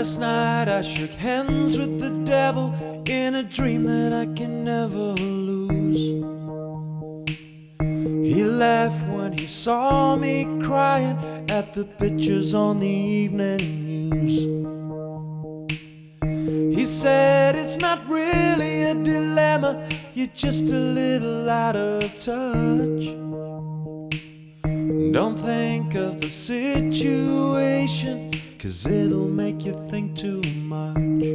Last night I shook hands with the devil in a dream that I can never lose. He laughed when he saw me crying at the pictures on the evening news. He said, it's not really a dilemma, you're just a little out of touch. Don't think of the situation, 'cause it'll make you think too much.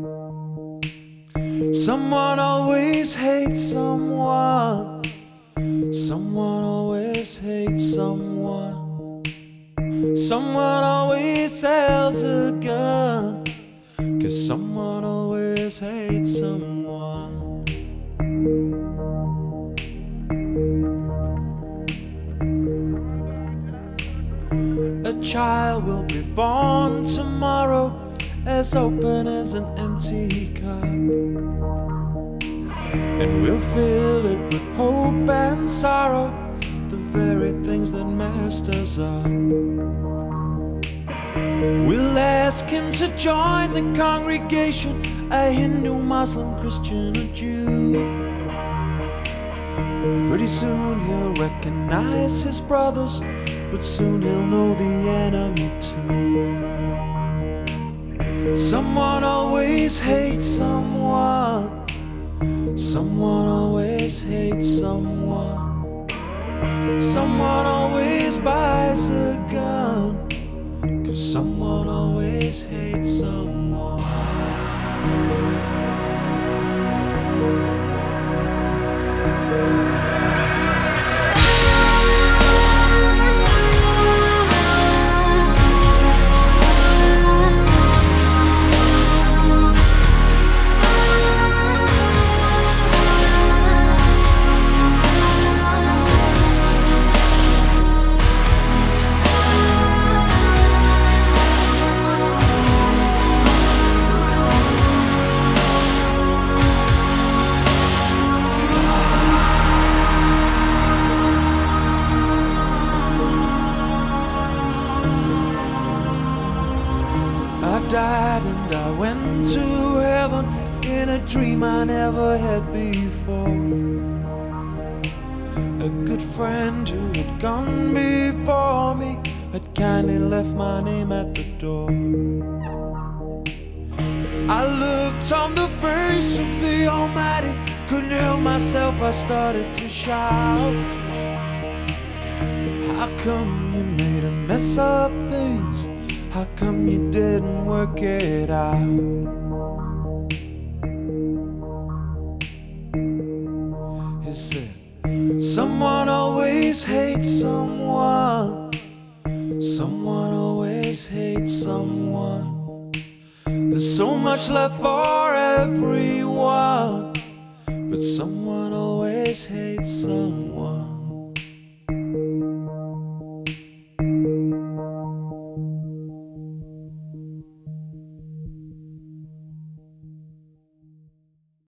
Someone always hates someone. Someone always hates someone. Someone always sells a gun, 'cause someone always hates someone. A child will be born tomorrow, as open as an empty cup, and we'll fill it with hope and sorrow, the very things that messed us up. We'll ask him to join the congregation, a Hindu, Muslim, Christian, or Jew. Pretty soon he'll recognize his brothers, but soon he'll know the enemy too. Someone always hates someone. Someone always hates someone. Someone always buys a gun, 'cause someone always hates someone. I died and I went to heaven in a dream I never had before. A good friend who had gone before me had kindly left my name at the door. I looked on the face of the Almighty, couldn't help myself, I started to shout. How come you made a mess of things? How come you didn't work it out? He said, someone always hates someone. Someone always hates someone. There's so much love for everyone, but someone always hates someone.